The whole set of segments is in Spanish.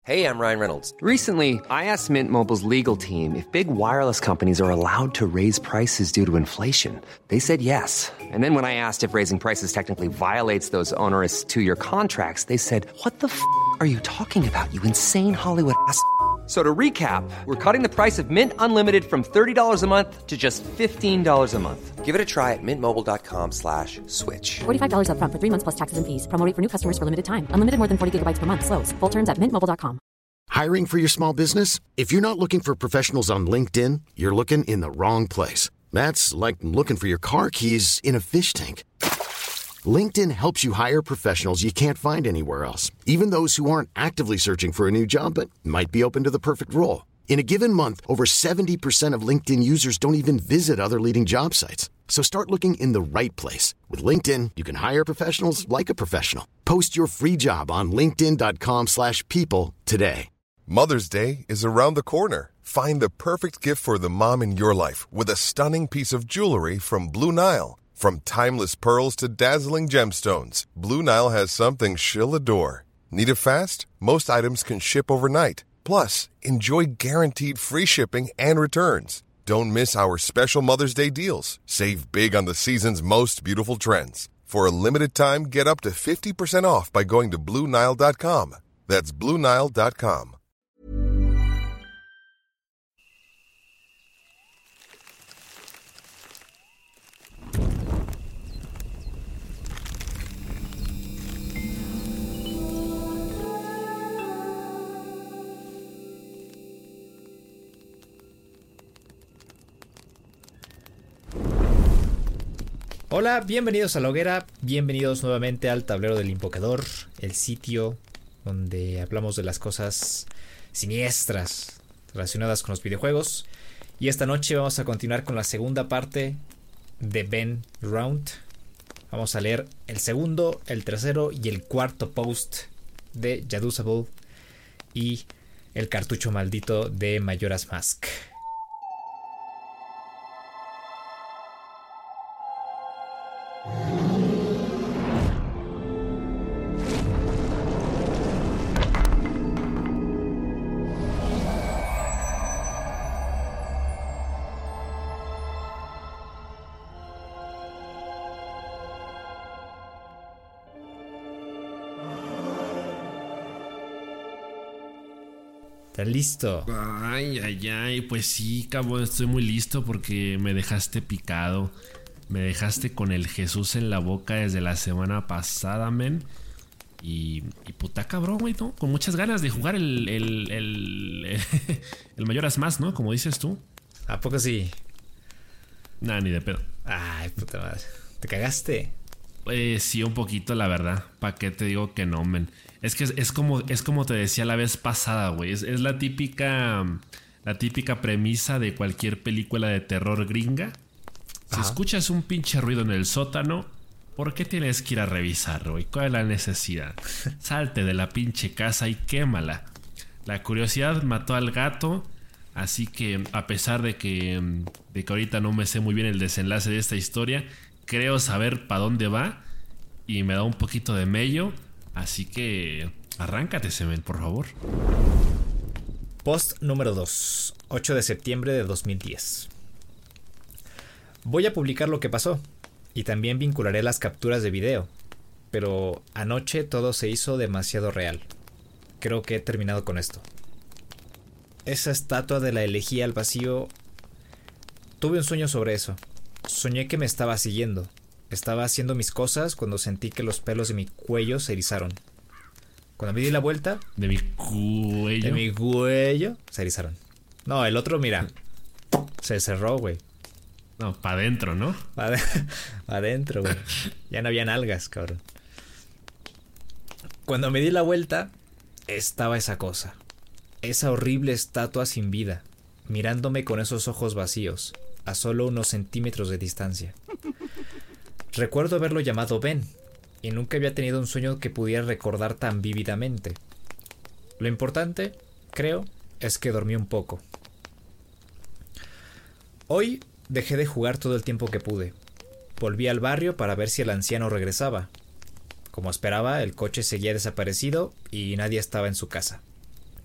Hey, I'm Ryan Reynolds. Recently, I asked Mint Mobile's legal team if big wireless companies are allowed to raise prices due to inflation. They said yes. And then when I asked if raising prices technically violates those onerous two-year contracts, they said, "What the f*** are you talking about, you insane Hollywood ass?" So to recap, we're cutting the price of Mint Unlimited from $30 a month to just $15 a month. Give it a try at mintmobile.com/switch. $45 up front for 3 months plus taxes and fees. Promo rate for new customers for limited time. Unlimited more than 40 gigabytes per month. Slows full terms at mintmobile.com. Hiring for your small business? If you're not looking for professionals on LinkedIn, you're looking in the wrong place. That's like looking for your car keys in a fish tank. LinkedIn helps you hire professionals you can't find anywhere else, even those who aren't actively searching for a new job but might be open to the perfect role. In a given month, over 70% of LinkedIn users don't even visit other leading job sites. So start looking in the right place. With LinkedIn, you can hire professionals like a professional. Post your free job on linkedin.com/people today. Mother's Day is around the corner. Find the perfect gift for the mom in your life with a stunning piece of jewelry from Blue Nile. From timeless pearls to dazzling gemstones, Blue Nile has something she'll adore. Need it fast? Most items can ship overnight. Plus, enjoy guaranteed free shipping and returns. Don't miss our special Mother's Day deals. Save big on the season's most beautiful trends. For a limited time, get up to 50% off by going to BlueNile.com. That's BlueNile.com. Hola, bienvenidos a La Hoguera, bienvenidos nuevamente al Tablero del Invocador, el sitio donde hablamos de las cosas siniestras relacionadas con los videojuegos. Y esta noche vamos a continuar con la segunda parte de Ben Round. Vamos a leer el segundo, el tercero y el cuarto post de Yadusable y el cartucho maldito de Majora's Mask. ¿Estás listo? Ay, pues sí, cabrón, estoy muy listo porque me dejaste picado. Me dejaste con el Jesús en la boca desde la semana pasada, men. Y puta cabrón, güey, ¿no? Con muchas ganas de jugar el Majora's Mask, ¿no? Como dices tú. ¿A poco sí? Nah, ni de pedo. Ay, puta madre. ¿Te cagaste? Sí, un poquito, la verdad. ¿Para qué te digo que no, men? Es que es como te decía la vez pasada, güey. Es la típica premisa de cualquier película de terror gringa. Si escuchas un pinche ruido en el sótano, ¿por qué tienes que ir a revisar, güey? ¿Cuál es la necesidad? Salte de la pinche casa y quémala. La curiosidad mató al gato, así que a pesar de que ahorita no me sé muy bien el desenlace de esta historia, creo saber para dónde va y me da un poquito de mello. Así que arráncate, Semen, por favor. Post número 2, 8 de septiembre de 2010. Voy a publicar lo que pasó y también vincularé las capturas de video, pero anoche todo se hizo demasiado real. Creo que he terminado con esto. Esa estatua de la elegía al vacío... Tuve un sueño sobre eso. Soñé que me estaba siguiendo. Estaba haciendo mis cosas cuando sentí que los pelos de mi cuello se erizaron. Cuando me di la vuelta... ¿De mi cuello? De mi cuello se erizaron. No, el otro, mira, se cerró, güey. No, para adentro, ¿no? Para adentro, güey. Ya no había nalgas, cabrón. Cuando me di la vuelta, estaba esa cosa. Esa horrible estatua sin vida, mirándome con esos ojos vacíos, a solo unos centímetros de distancia. Recuerdo haberlo llamado Ben, y nunca había tenido un sueño que pudiera recordar tan vívidamente. Lo importante, creo, es que dormí un poco. Hoy dejé de jugar todo el tiempo que pude. Volví al barrio para ver si el anciano regresaba. Como esperaba, el coche seguía desaparecido y nadie estaba en su casa.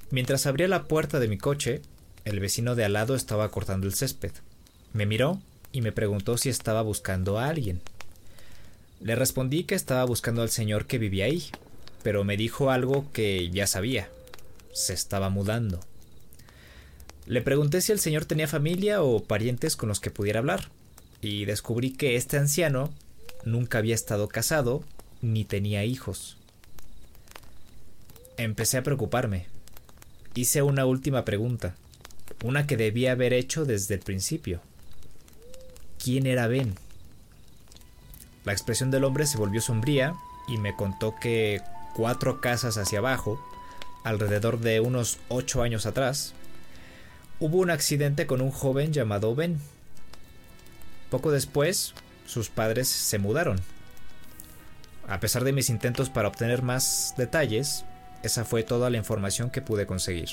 Mientras abría la puerta de mi coche, el vecino de al lado estaba cortando el césped. Me miró y me preguntó si estaba buscando a alguien. Le respondí que estaba buscando al señor que vivía ahí, pero me dijo algo que ya sabía. Se estaba mudando. Le pregunté si el señor tenía familia o parientes con los que pudiera hablar, y descubrí que este anciano nunca había estado casado ni tenía hijos. Empecé a preocuparme. Hice una última pregunta, una que debía haber hecho desde el principio. ¿Quién era Ben? La expresión del hombre se volvió sombría y me contó que 4 casas hacia abajo, alrededor de unos 8 años atrás, hubo un accidente con un joven llamado Ben. Poco después, sus padres se mudaron. A pesar de mis intentos para obtener más detalles, esa fue toda la información que pude conseguir.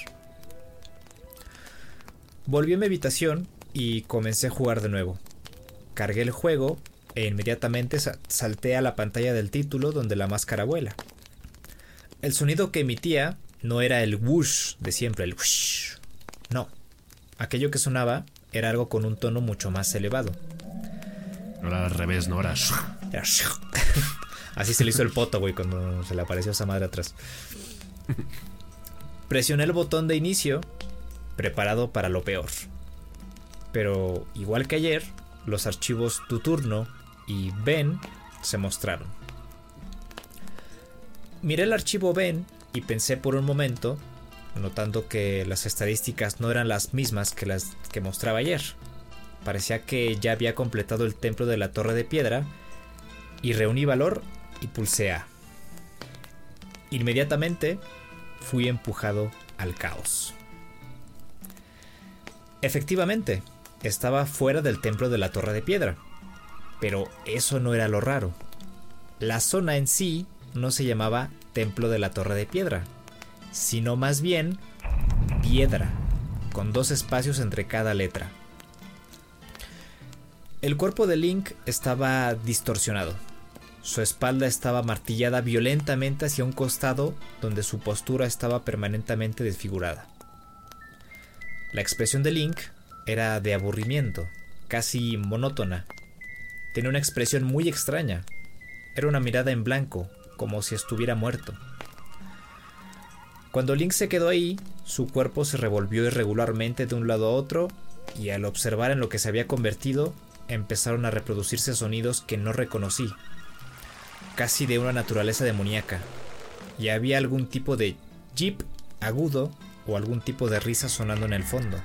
Volví a mi habitación y comencé a jugar de nuevo. Cargué el juego e inmediatamente salté a la pantalla del título donde la máscara vuela. El sonido que emitía no era el whoosh de siempre, el whoosh. No, aquello que sonaba era algo con un tono mucho más elevado. Ahora al revés, ¿no? Era... Así se le hizo el poto, güey, cuando se le apareció esa madre atrás. Presioné el botón de inicio, preparado para lo peor. Pero, igual que ayer, los archivos Tu Turno y Ben se mostraron. Miré el archivo Ben y pensé por un momento, notando que las estadísticas no eran las mismas que las que mostraba ayer. Parecía que ya había completado el templo de la Torre de Piedra y reuní valor y pulsé A. Inmediatamente fui empujado al caos. Efectivamente, estaba fuera del templo de la Torre de Piedra, pero eso no era lo raro. La zona en sí no se llamaba Templo de la Torre de Piedra, sino más bien Piedra, con 2 espacios entre cada letra. El cuerpo de Link estaba distorsionado. Su espalda estaba martillada violentamente hacia un costado donde su postura estaba permanentemente desfigurada. La expresión de Link era de aburrimiento, casi monótona. Tenía una expresión muy extraña. Era una mirada en blanco, como si estuviera muerto. Cuando Link se quedó ahí, su cuerpo se revolvió irregularmente de un lado a otro, y al observar en lo que se había convertido, empezaron a reproducirse sonidos que no reconocí, casi de una naturaleza demoníaca, y había algún tipo de jeep agudo o algún tipo de risa sonando en el fondo.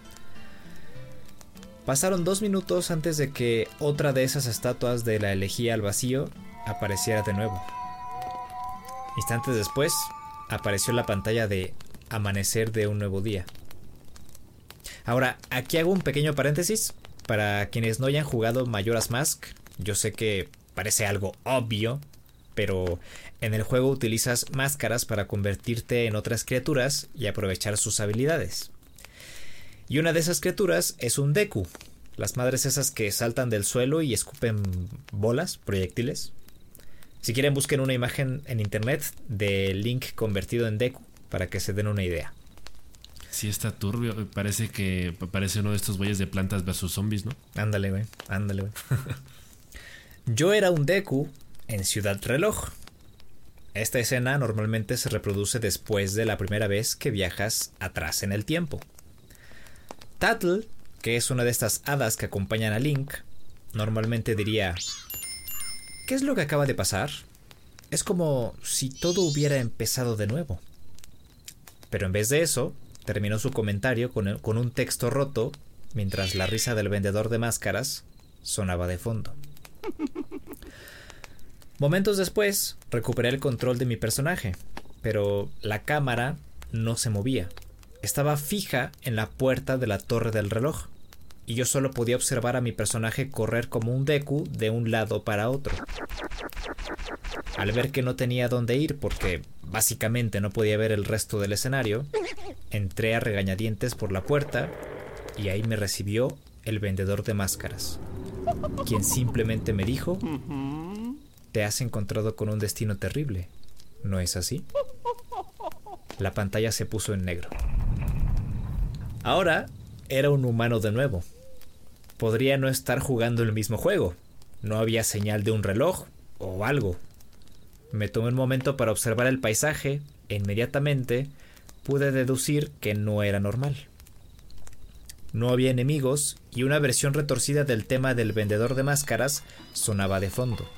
Pasaron 2 minutos antes de que otra de esas estatuas de la elegía al vacío apareciera de nuevo. Instantes después, apareció la pantalla de amanecer de un nuevo día. Ahora, aquí hago un pequeño paréntesis. Para quienes no hayan jugado Majora's Mask, yo sé que parece algo obvio, pero en el juego utilizas máscaras para convertirte en otras criaturas y aprovechar sus habilidades. Y una de esas criaturas es un Deku, las madres esas que saltan del suelo y escupen bolas, proyectiles. Si quieren, busquen una imagen en internet de Link convertido en Deku para que se den una idea. Sí, está turbio. Parece uno de estos güeyes de Plantas vs Zombies, ¿no? Ándale, güey. Yo era un Deku en Ciudad Reloj. Esta escena normalmente se reproduce después de la primera vez que viajas atrás en el tiempo. Tatl, que es una de estas hadas que acompañan a Link, normalmente diría: ¿qué es lo que acaba de pasar? Es como si todo hubiera empezado de nuevo. Pero en vez de eso, terminó su comentario con un texto roto, mientras la risa del vendedor de máscaras sonaba de fondo. Momentos después, recuperé el control de mi personaje, pero la cámara no se movía. Estaba fija en la puerta de la torre del reloj, y yo solo podía observar a mi personaje correr como un Deku de un lado para otro. Al ver que no tenía dónde ir porque básicamente no podía ver el resto del escenario, entré a regañadientes por la puerta y ahí me recibió el vendedor de máscaras, quien simplemente me dijo: te has encontrado con un destino terrible, ¿no es así? La pantalla se puso en negro. Ahora era un humano de nuevo. Podría no estar jugando el mismo juego. No había señal de un reloj o algo. Me tomé un momento para observar el paisaje e inmediatamente pude deducir que no era normal. No había enemigos y una versión retorcida del tema del vendedor de máscaras sonaba de fondo.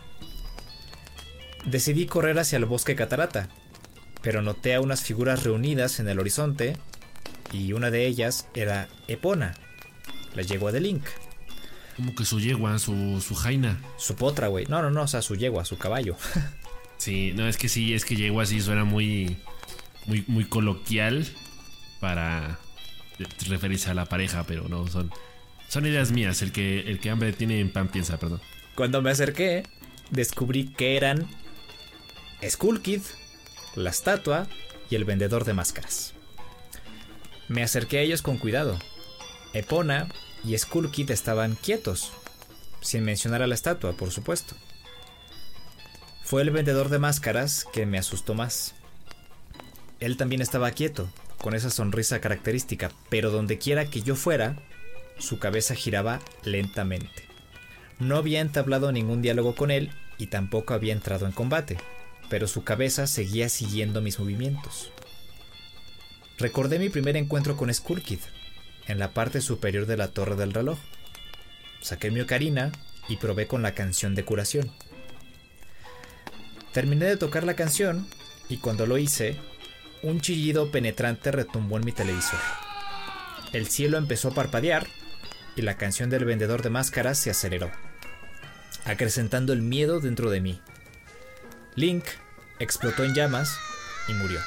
Decidí correr hacia el bosque catarata, pero noté a unas figuras reunidas en el horizonte y una de ellas era Epona, la yegua de Link. Como que su yegua, su jaina. Su potra, güey. No, o sea, su yegua, su caballo. Sí, no, es que yegua sí suena muy coloquial para referirse a la pareja, pero no, son ideas mías. El que hambre tiene en pan piensa, perdón. Cuando me acerqué, descubrí que eran Skull Kid, la estatua y el vendedor de máscaras. Me acerqué a ellos con cuidado. Epona y Skull Kid estaban quietos, sin mencionar a la estatua, por supuesto. Fue el vendedor de máscaras que me asustó más. Él también estaba quieto, con esa sonrisa característica, pero donde quiera que yo fuera, su cabeza giraba lentamente. No había entablado ningún diálogo con él y tampoco había entrado en combate, pero su cabeza seguía siguiendo mis movimientos. Recordé mi primer encuentro con Skull Kid, en la parte superior de la torre del reloj. Saqué mi ocarina y probé con la canción de curación. Terminé de tocar la canción y cuando lo hice, un chillido penetrante retumbó en mi televisor. El cielo empezó a parpadear y la canción del vendedor de máscaras se aceleró, acrecentando el miedo dentro de mí. Link explotó en llamas y murió.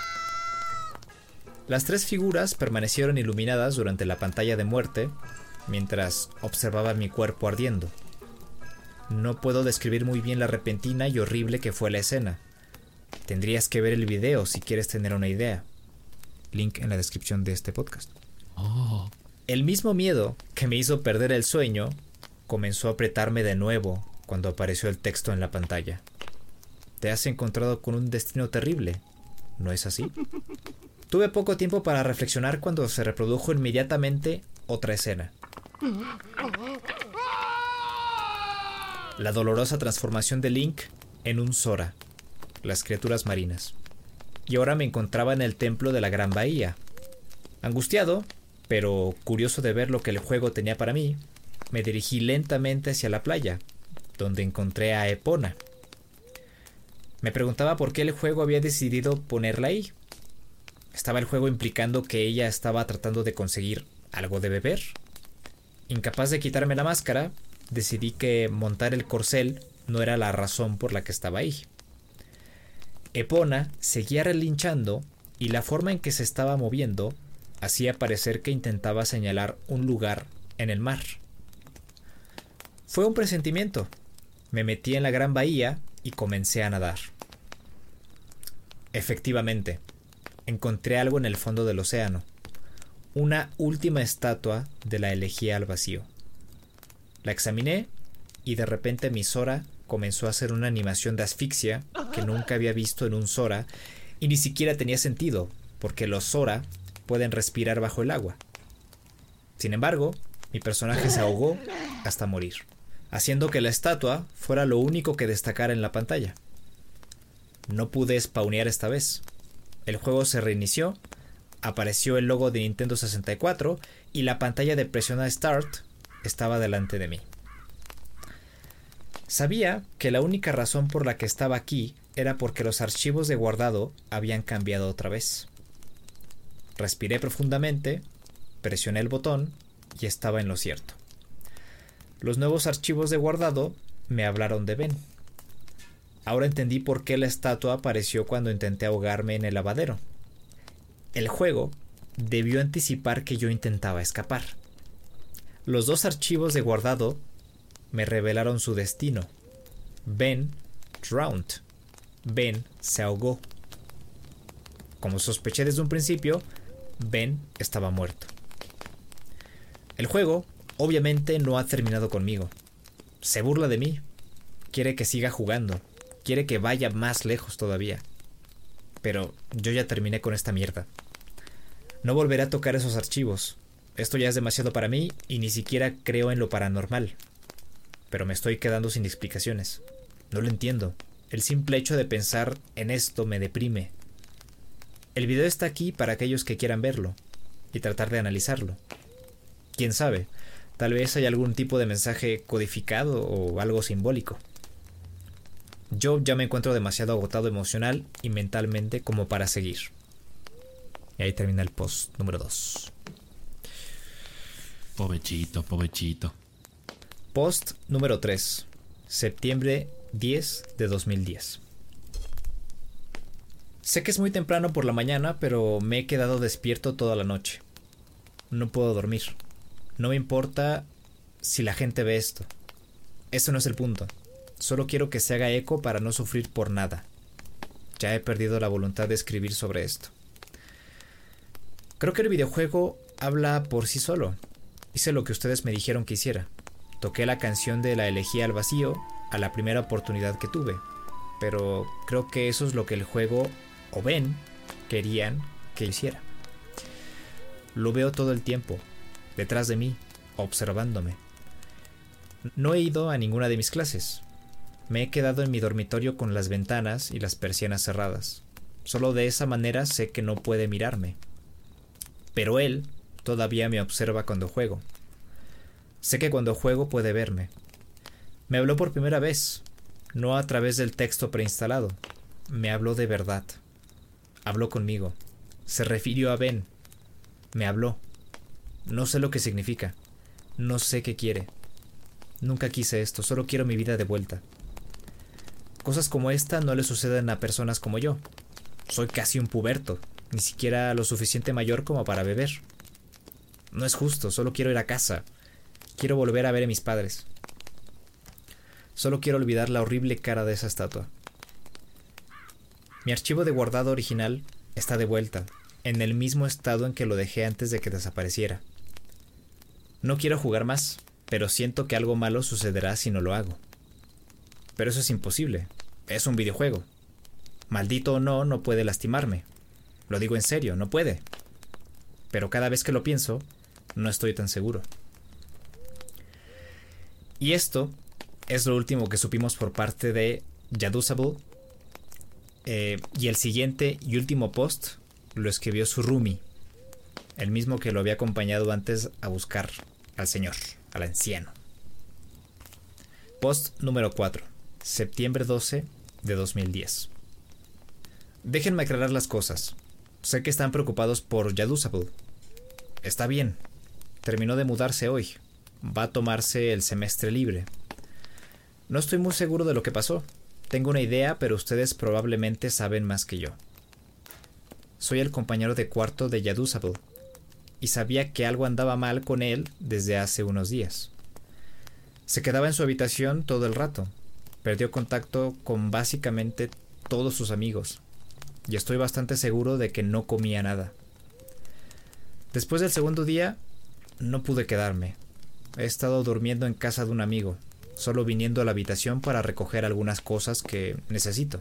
Las tres figuras permanecieron iluminadas durante la pantalla de muerte mientras observaban mi cuerpo ardiendo. No puedo describir muy bien la repentina y horrible que fue la escena. Tendrías que ver el video si quieres tener una idea. Link en la descripción de este podcast. Oh. El mismo miedo que me hizo perder el sueño comenzó a apretarme de nuevo cuando apareció el texto en la pantalla. Te has encontrado con un destino terrible, ¿no es así? Tuve poco tiempo para reflexionar cuando se reprodujo inmediatamente otra escena. La dolorosa transformación de Link en un Sora, las criaturas marinas. Y ahora me encontraba en el templo de la Gran Bahía. Angustiado, pero curioso de ver lo que el juego tenía para mí, me dirigí lentamente hacia la playa, donde encontré a Epona. Me preguntaba por qué el juego había decidido ponerla ahí. ¿Estaba el juego implicando que ella estaba tratando de conseguir algo de beber? Incapaz de quitarme la máscara, decidí que montar el corcel no era la razón por la que estaba ahí. Epona seguía relinchando y la forma en que se estaba moviendo hacía parecer que intentaba señalar un lugar en el mar. Fue un presentimiento. Me metí en la Gran Bahía y comencé a nadar. Efectivamente, encontré algo en el fondo del océano. Una última estatua de la elegía al vacío. La examiné y de repente mi Sora comenzó a hacer una animación de asfixia que nunca había visto en un Sora y ni siquiera tenía sentido, porque los Sora pueden respirar bajo el agua. Sin embargo, mi personaje se ahogó hasta morir, haciendo que la estatua fuera lo único que destacara en la pantalla. No pude spawnear esta vez. El juego se reinició, apareció el logo de Nintendo 64 y la pantalla de presiona Start estaba delante de mí. Sabía que la única razón por la que estaba aquí era porque los archivos de guardado habían cambiado otra vez. Respiré profundamente, presioné el botón y estaba en lo cierto. Los nuevos archivos de guardado me hablaron de Ben. Ahora entendí por qué la estatua apareció cuando intenté ahogarme en el lavadero. El juego debió anticipar que yo intentaba escapar. Los dos archivos de guardado me revelaron su destino. Ben drowned. Ben se ahogó. Como sospeché desde un principio, Ben estaba muerto. El juego, obviamente, no ha terminado conmigo. Se burla de mí. Quiere que siga jugando. Quiere que vaya más lejos todavía. pero yo ya terminé con esta mierda. No volveré a tocar esos archivos. Esto ya es demasiado para mí y ni siquiera creo en lo paranormal. Pero me estoy quedando sin explicaciones. No lo entiendo. El simple hecho de pensar en esto me deprime. El video está aquí para aquellos que quieran verlo y tratar de analizarlo. Quién sabe, tal vez hay algún tipo de mensaje codificado o algo simbólico. Yo ya me encuentro demasiado agotado emocional y mentalmente como para seguir. Y ahí termina el post número 2. Pobrecito, pobrecito. Post número 3. Septiembre 10 de 2010. Sé que es muy temprano por la mañana, pero me he quedado despierto toda la noche. No puedo dormir. No me importa si la gente ve esto. Eso no es el punto. Solo quiero que se haga eco para no sufrir por nada. Ya he perdido la voluntad de escribir sobre esto. Creo que el videojuego habla por sí solo. Hice lo que ustedes me dijeron que hiciera. Toqué la canción de la elegía al vacío a la primera oportunidad que tuve. Pero creo que eso es lo que el juego o Ben querían que hiciera. Lo veo todo el tiempo, detrás de mí, observándome. No he ido a ninguna de mis clases. Me he quedado en mi dormitorio con las ventanas y las persianas cerradas. Solo de esa manera sé que no puede mirarme. Pero él todavía me observa cuando juego. Sé que cuando juego puede verme. Me habló por primera vez, no a través del texto preinstalado. Me habló de verdad. Habló conmigo. Se refirió a Ben. Me habló. No sé lo que significa. No sé qué quiere. Nunca quise esto, solo quiero mi vida de vuelta. Cosas como esta no le suceden a personas como yo. Soy casi un puberto, ni siquiera lo suficiente mayor como para beber. No es justo, solo quiero ir a casa. Quiero volver a ver a mis padres. Solo quiero olvidar la horrible cara de esa estatua. Mi archivo de guardado original está de vuelta, en el mismo estado en que lo dejé antes de que desapareciera. No quiero jugar más, pero siento que algo malo sucederá si no lo hago. Pero eso es imposible. Es un videojuego. Maldito o no, no puede lastimarme. Lo digo en serio, no puede. Pero cada vez que lo pienso, no estoy tan seguro. Y esto es lo último que supimos por parte de Yadusable. Y el siguiente y último post lo escribió su roomie, el mismo que lo había acompañado antes a buscar al señor, al anciano. Post número 4, septiembre 12 de 2010. Déjenme aclarar las cosas. Sé que están preocupados por Yadusable. Está bien. Terminó de mudarse hoy. Va a tomarse el semestre libre. No estoy muy seguro de lo que pasó. Tengo una idea, pero ustedes probablemente saben más que yo. Soy el compañero de cuarto de Yadusable, y sabía que algo andaba mal con él desde hace unos días. Se quedaba en su habitación todo el rato. Perdió contacto con básicamente todos sus amigos, y estoy bastante seguro de que no comía nada. Después del segundo día, no pude quedarme. He estado durmiendo en casa de un amigo, solo viniendo a la habitación para recoger algunas cosas que necesito.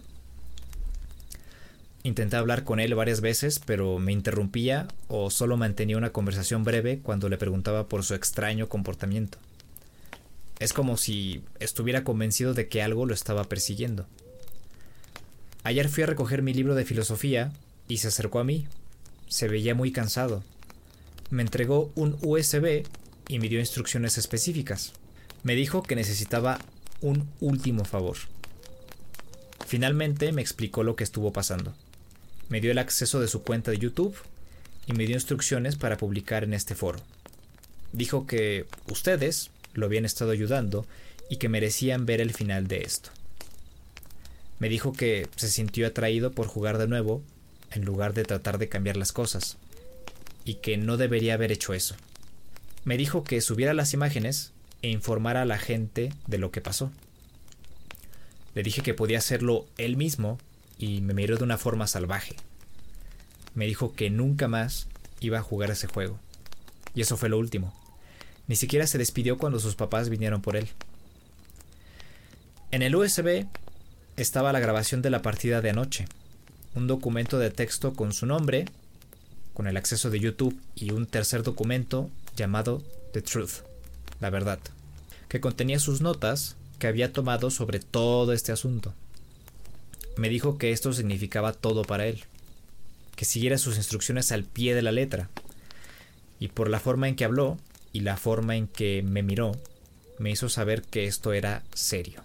Intenté hablar con él varias veces, pero me interrumpía o solo mantenía una conversación breve cuando le preguntaba por su extraño comportamiento. Es como si estuviera convencido de que algo lo estaba persiguiendo. Ayer fui a recoger mi libro de filosofía y se acercó a mí. Se veía muy cansado. Me entregó un USB y me dio instrucciones específicas. Me dijo que necesitaba un último favor. Finalmente me explicó lo que estuvo pasando. Me dio el acceso de su cuenta de YouTube y me dio instrucciones para publicar en este foro. Dijo que ustedes lo habían estado ayudando y que merecían ver el final de esto. Me dijo que se sintió atraído por jugar de nuevo en lugar de tratar de cambiar las cosas y que no debería haber hecho eso. Me dijo que subiera las imágenes e informara a la gente de lo que pasó. Le dije que podía hacerlo él mismo y me miró de una forma salvaje. Me dijo que nunca más iba a jugar ese juego. Y eso fue lo último. Ni siquiera se despidió cuando sus papás vinieron por él. En el USB estaba la grabación de la partida de anoche. un documento de texto con su nombre, con el acceso de YouTube, y un tercer documento llamado The Truth, la verdad, que contenía sus notas que había tomado sobre todo este asunto. Me dijo que esto significaba todo para él, que siguiera sus instrucciones al pie de la letra, y por la forma en que habló y la forma en que me miró, me hizo saber que esto era serio.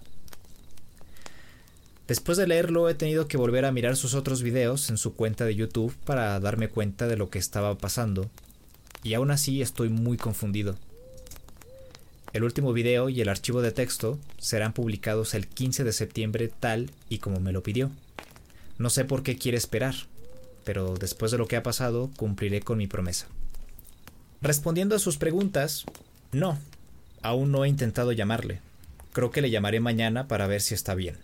Después de leerlo, he tenido que volver a mirar sus otros videos en su cuenta de YouTube para darme cuenta de lo que estaba pasando, y aún así estoy muy confundido. El último video y el archivo de texto serán publicados el 15 de septiembre tal y como me lo pidió. No sé por qué quiere esperar, pero después de lo que ha pasado, cumpliré con mi promesa. Respondiendo a sus preguntas, no, aún no he intentado llamarle. Creo que le llamaré mañana para ver si está bien.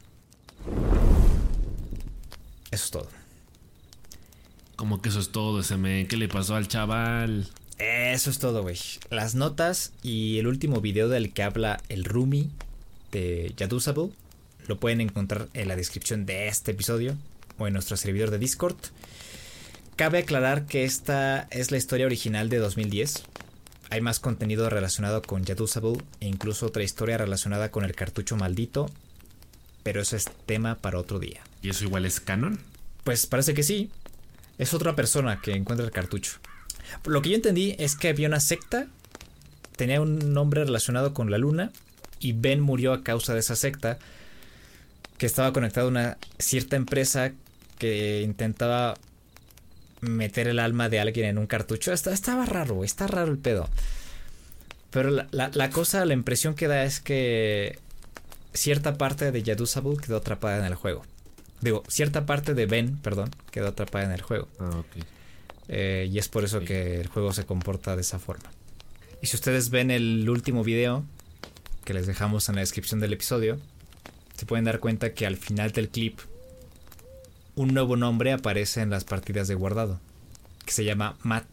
Eso es todo. Como que eso es todo, ese men. ¿Qué le pasó al chaval? Eso es todo, güey. Las notas y el último video del que habla el roomie de Yadusable lo pueden encontrar en la descripción de este episodio o en nuestro servidor de Discord. Cabe aclarar que esta es la historia original de 2010. Hay más contenido relacionado con Yadusable e incluso otra historia relacionada con el cartucho maldito, pero eso es tema para otro día. ¿Y eso igual es canon? Pues parece que sí. Es otra persona que encuentra el cartucho. Lo que yo entendí es que había una secta, tenía un nombre relacionado con la luna, y Ben murió a causa de esa secta, que estaba conectado a una cierta empresa que intentaba meter el alma de alguien en un cartucho. Estaba raro, está raro el pedo. Pero la impresión que da es que cierta parte de Yadusable quedó atrapada en el juego. Cierta parte de Ben, quedó atrapada en el juego. Ok. Y es por eso que el juego se comporta de esa forma. Y si ustedes ven el último video que les dejamos en la descripción del episodio, se pueden dar cuenta que al final del clip un nuevo nombre aparece en las partidas de guardado, que se llama Matt.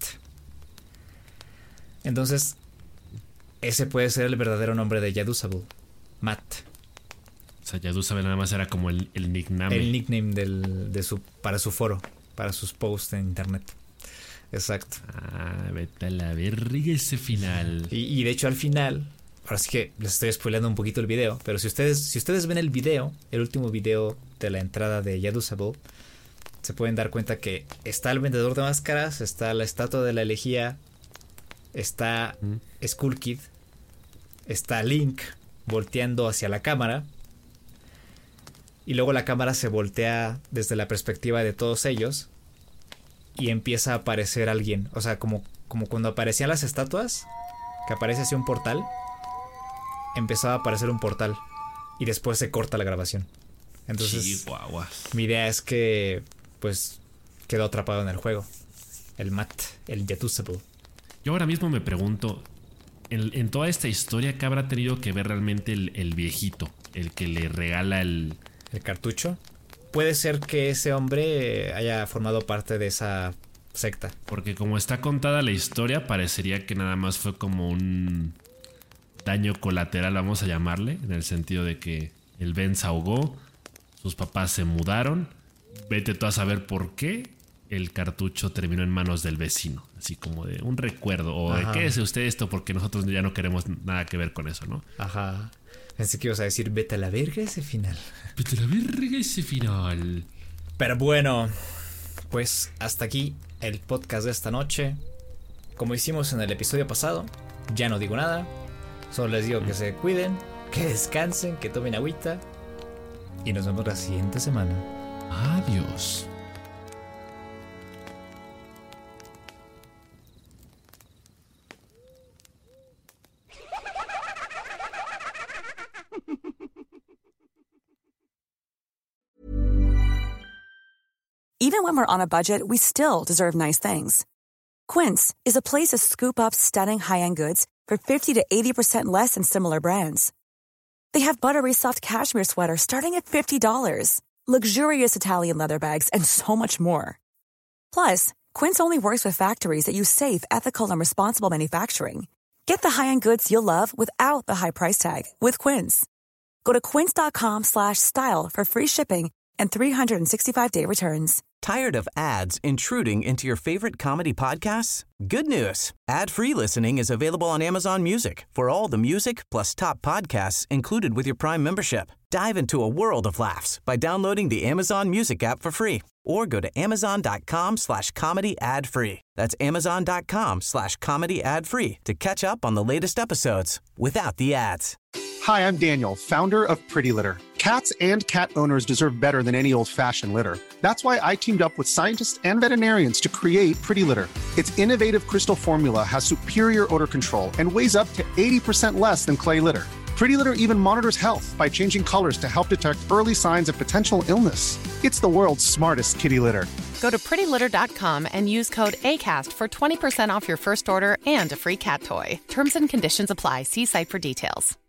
Entonces, ese puede ser el verdadero nombre de Yadusable, Matt. O sea, Yadusable nada más era como el nickname. El nickname para su foro, para sus posts en internet. Exacto. Vete a la verga ese final. Y de hecho al final, ahora sí que les estoy spoileando un poquito el video, pero si ustedes ven el video, el último video de la entrada de Yadusable, se pueden dar cuenta que está el vendedor de máscaras, está la estatua de la elegía, está Skull Kid, está Link volteando hacia la cámara, y luego la cámara se voltea desde la perspectiva de todos ellos y empieza a aparecer alguien. O sea, como cuando aparecían las estatuas, que aparece así un portal, empezaba a aparecer un portal y después se corta la grabación. Entonces, Chihuahuas. Mi idea es que pues quedó atrapado en el juego el Matt, el Yadusable. Yo ahora mismo me pregunto, en toda esta historia, ¿qué habrá tenido que ver realmente el viejito? El que le regala el cartucho. Puede ser que ese hombre haya formado parte de esa secta. Porque como está contada la historia, parecería que nada más fue como un daño colateral, vamos a llamarle, en el sentido de que el Ben se ahogó, sus papás se mudaron, vete tú a saber por qué el cartucho terminó en manos del vecino, así como de un recuerdo, o de qué es usted esto, porque nosotros ya no queremos nada que ver con eso, ¿no? Ajá. Pensé que ibas a decir vete a la verga ese final. Vete a la verga ese final. Pero bueno, pues hasta aquí el podcast de esta noche. Como hicimos en el episodio pasado, ya no digo nada. Solo les digo que se cuiden, que descansen, que tomen agüita. Y nos vemos la siguiente semana. Adiós. Even when we're on a budget, we still deserve nice things. Quince is a place to scoop up stunning high-end goods for 50 to 80% less than similar brands. They have buttery soft cashmere sweaters starting at $50, luxurious Italian leather bags, and so much more. Plus, Quince only works with factories that use safe, ethical, and responsible manufacturing. Get the high-end goods you'll love without the high price tag with Quince. Go to quince.com/style for free shipping and 365-day returns. Tired of ads intruding into your favorite comedy podcasts? Good news. Ad-free listening is available on Amazon Music for all the music plus top podcasts included with your Prime membership. Dive into a world of laughs by downloading the Amazon Music app for free or go to amazon.com/comedy ad-free. That's amazon.com/comedy ad-free to catch up on the latest episodes without the ads. Hi, I'm Daniel, founder of Pretty Litter. Cats and cat owners deserve better than any old-fashioned litter. That's why I teamed up with scientists and veterinarians to create Pretty Litter. Its innovative crystal formula has superior odor control and weighs up to 80% less than clay litter. Pretty Litter even monitors health by changing colors to help detect early signs of potential illness. It's the world's smartest kitty litter. Go to prettylitter.com and use code ACAST for 20% off your first order and a free cat toy. Terms and conditions apply. See site for details.